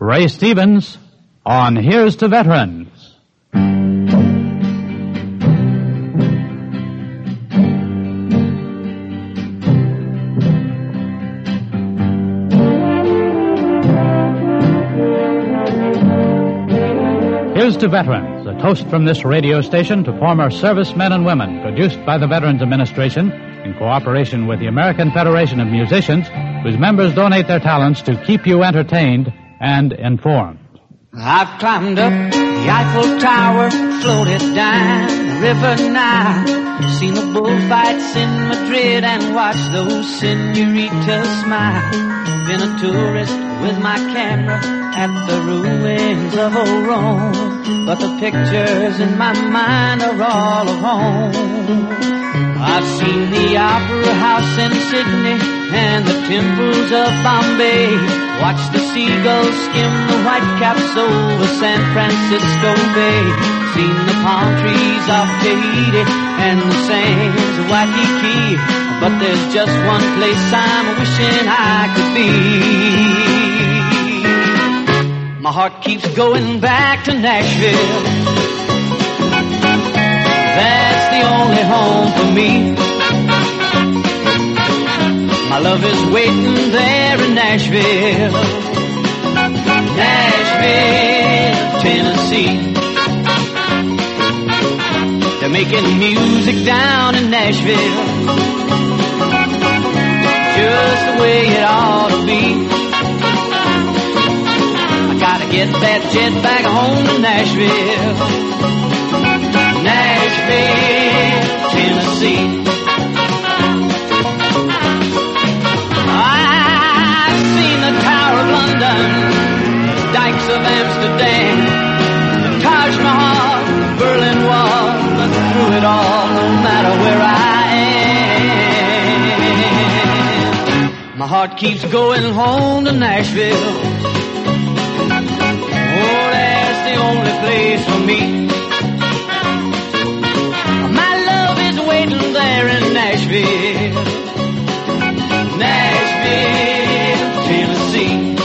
Ray Stevens on Here's to Veterans. Here's to Veterans, a toast from this radio station to former servicemen and women, produced by the Veterans Administration in cooperation with the American Federation of Musicians, whose members donate their talents to keep you entertained and informed. I've climbed up the Eiffel Tower, floated down the River Nile, seen the bullfights in Madrid and watched those senoritas smile. Been a tourist with my camera at the ruins of old Rome, but the pictures in my mind are all of home. I've seen the Opera House in Sydney and the temples of Bombay, watched the seagulls skim the white caps over San Francisco Bay, seen the palm trees of Tahiti and the sands of Waikiki, but there's just one place I'm wishing I could be. My heart keeps going back to Nashville. That's the only home for me. My love is waiting there in Nashville. Nashville, Tennessee. They're making music down in Nashville, just the way it ought to be. Gotta get that jet back home to Nashville. Nashville, Tennessee. I've seen the Tower of London, the dikes of Amsterdam, the Taj Mahal, the Berlin Wall, but through it all, no matter where I am, my heart keeps going home to Nashville. Only place for me. My love is waiting there in Nashville. Nashville, Tennessee.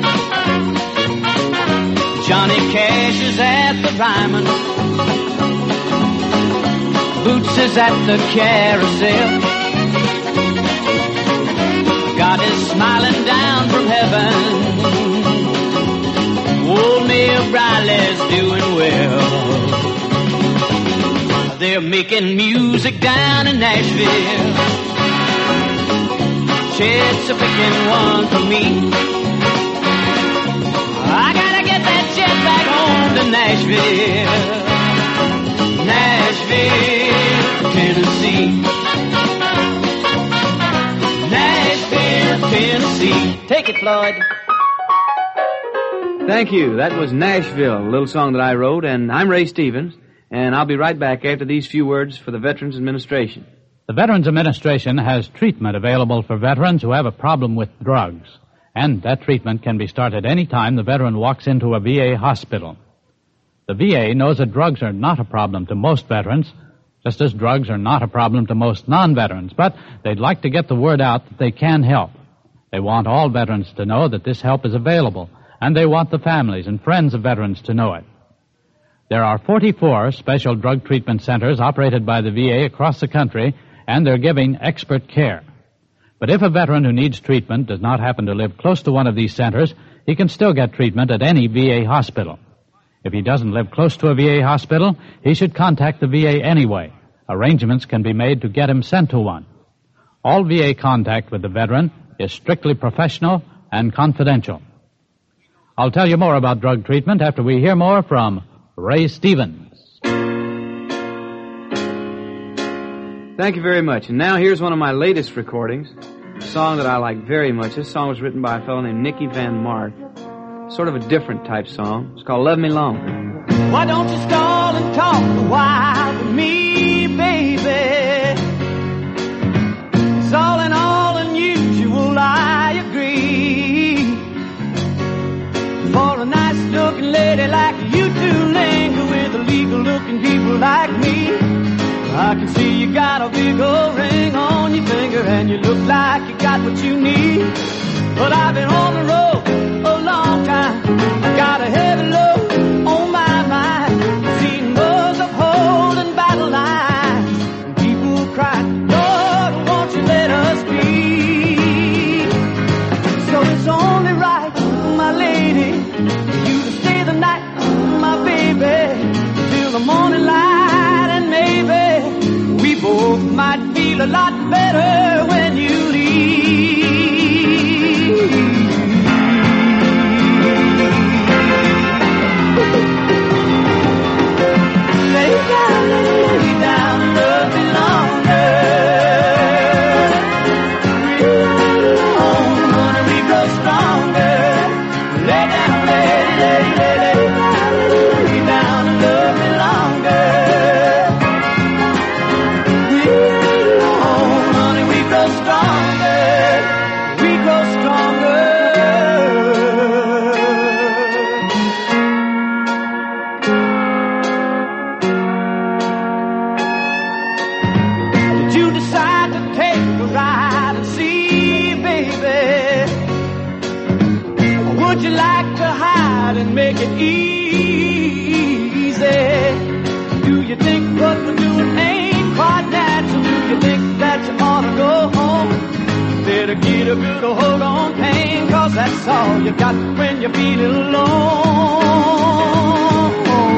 Johnny Cash is at the Ryman, Boots is at the Carousel. God is smiling down from heaven. Old Mayor Briley's doing well. They're making music down in Nashville. Chet's a picking one for me. I gotta get that jet back home to Nashville. Nashville, Tennessee. Nashville, Tennessee. Take it, Floyd. Thank you. That was Nashville, a little song that I wrote, and I'm Ray Stevens, and I'll be right back after these few words for the Veterans Administration. The Veterans Administration has treatment available for veterans who have a problem with drugs, and that treatment can be started any time the veteran walks into a VA hospital. The VA knows that drugs are not a problem to most veterans, just as drugs are not a problem to most non-veterans, but they'd like to get the word out that they can help. They want all veterans to know that this help is available, and they want the families and friends of veterans to know it. There are 44 special drug treatment centers operated by the VA across the country, and they're giving expert care. But if a veteran who needs treatment does not happen to live close to one of these centers, he can still get treatment at any VA hospital. If he doesn't live close to a VA hospital, he should contact the VA anyway. Arrangements can be made to get him sent to one. All VA contact with the veteran is strictly professional and confidential. I'll tell you more about drug treatment after we hear more from Ray Stevens. Thank you very much. And now here's one of my latest recordings, a song that I like very much. This song was written by a fellow named Nicky Van Mark. Sort of a different type song. It's called Love Me Long. Why don't you stall and talk a while with me, baby? It's all in all unusual, I agree. For a nice-looking lady like you to linger with illegal-looking people like me, I can see you got a big old ring on your finger and you look like you got what you need. But I've been on the road a long time, might feel a lot better when you leave. Lay down, love me longer. Real alone, honey, we grow stronger. Lay down, lay down, love me longer. Would you like to hide and make it easy? Do you think what we're doing ain't quite natural? Do you think that you ought to go home? Better get a good hold on pain, 'cause that's all you got when you're feeling alone.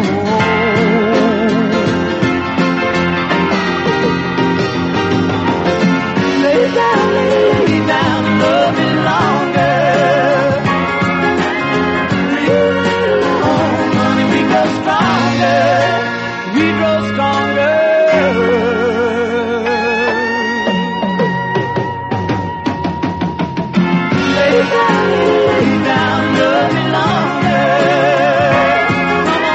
Lay down, love me longer. We grow stronger. Lay down, love me longer. Come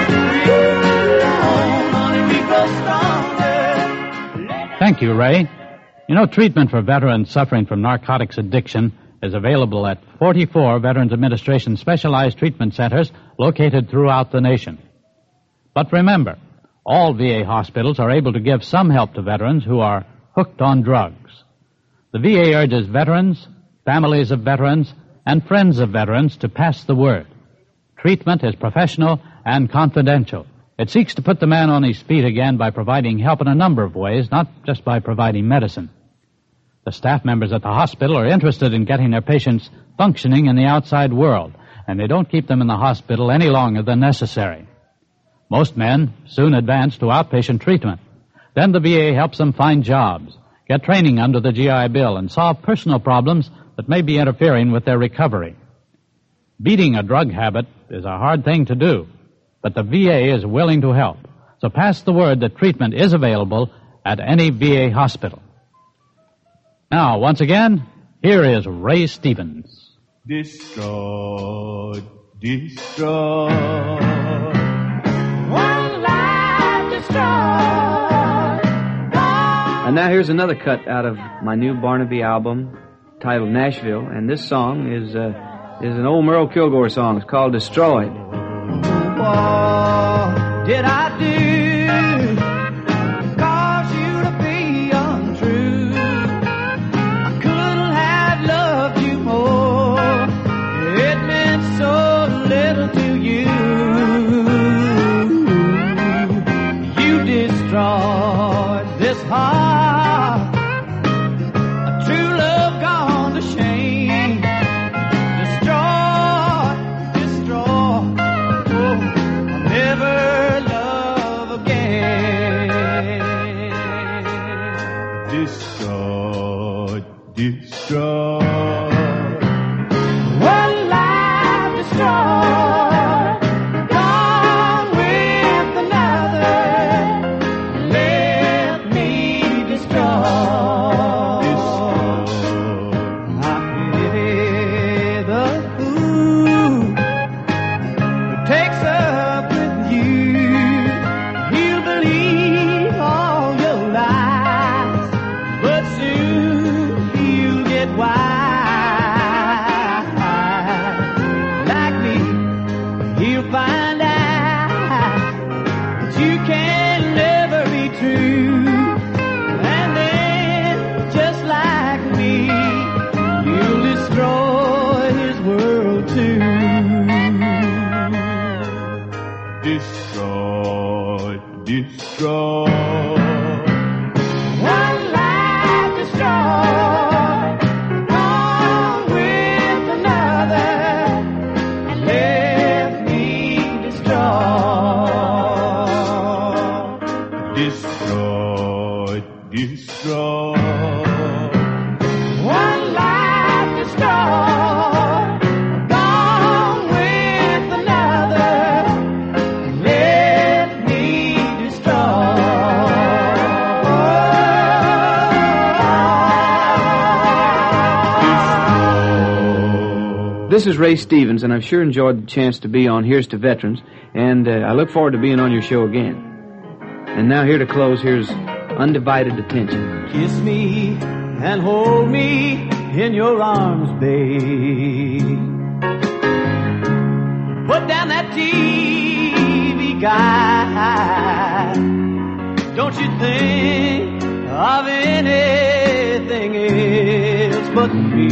on, we grow stronger. Thank you, Ray. You know, treatment for veterans suffering from narcotics addiction is available at 44 Veterans Administration specialized treatment centers located throughout the nation. But remember, all VA hospitals are able to give some help to veterans who are hooked on drugs. The VA urges veterans, families of veterans, and friends of veterans to pass the word. Treatment is professional and confidential. It seeks to put the man on his feet again by providing help in a number of ways, not just by providing medicine. The staff members at the hospital are interested in getting their patients functioning in the outside world, and they don't keep them in the hospital any longer than necessary. Most men soon advance to outpatient treatment. Then the VA helps them find jobs, get training under the GI Bill, and solve personal problems that may be interfering with their recovery. Beating a drug habit is a hard thing to do, but the VA is willing to help. So pass the word that treatment is available at any VA hospital. Now, once again, here is Ray Stevens. Destroyed, destroyed. One life destroyed. And now here's another cut out of my new Barnaby album titled Nashville, and this song is an old Merle Kilgore song. It's called Destroyed. What did I do? Cause you to be untrue. I couldn't have loved you more. It meant so little to you. You destroyed this heart. A true love gone to shame. Destroy, destroy. Oh, I'll never love again. Destroyed, destroyed. One life destroyed, gone with another, left me destroyed. I pity the fool who takes up with you. He'll believe all your lies, but soon he'll get wise. Like me, he'll find out that you can never be true. And then, just like me, you'll destroy his world too. Destroyed, destroyed. One life destroyed, gone with another, and left me destroyed. Destroyed, destroyed. This is Ray Stevens, and I've sure enjoyed the chance to be on Here's to Veterans, and I look forward to being on your show again. And now here to close, here's Undivided Attention. Kiss me and hold me in your arms, babe. Put down that TV guide. Don't you think of anything else but me?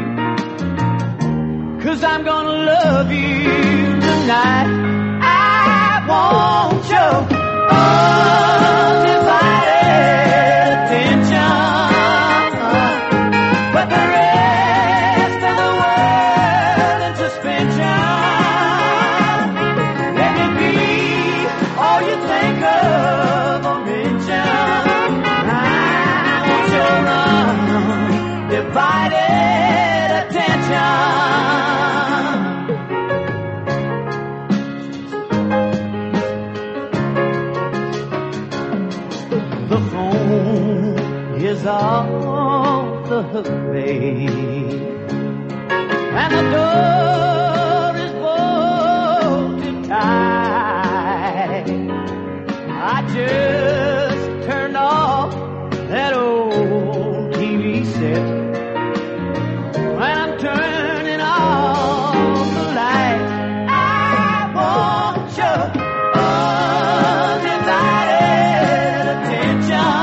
'Cause I'm gonna love you tonight. I want your undivided attention. Put the rest of the world in suspension. Let me be all you think of or mention. I want your undivided attention. The phone is off the hook, babe, and the door is bolted tight. I just turned off that old TV set, and I'm turning off the light. I want your undivided attention.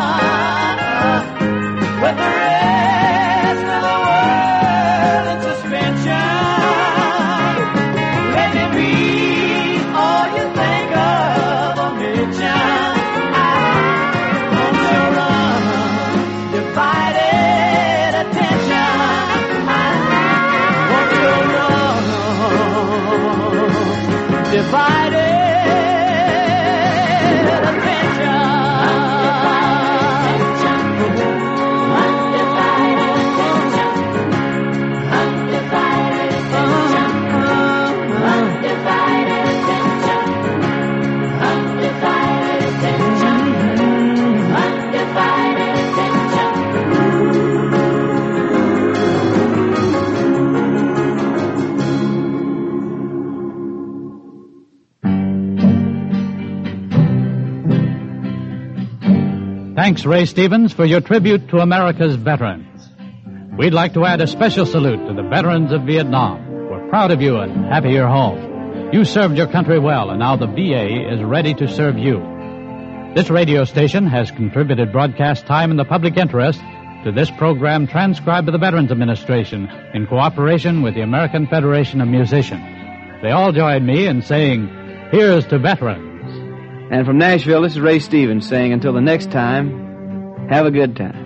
With the rest of the world in suspension. Let me be all you think of or mention. I want your undivided attention. I want your undivided attention. Thanks, Ray Stevens, for your tribute to America's veterans. We'd like to add a special salute to the veterans of Vietnam. We're proud of you and happy you're home. You served your country well, and now the VA is ready to serve you. This radio station has contributed broadcast time in the public interest to this program transcribed by the Veterans Administration in cooperation with the American Federation of Musicians. They all join me in saying, here's to veterans. And from Nashville, this is Ray Stevens saying until the next time, have a good time.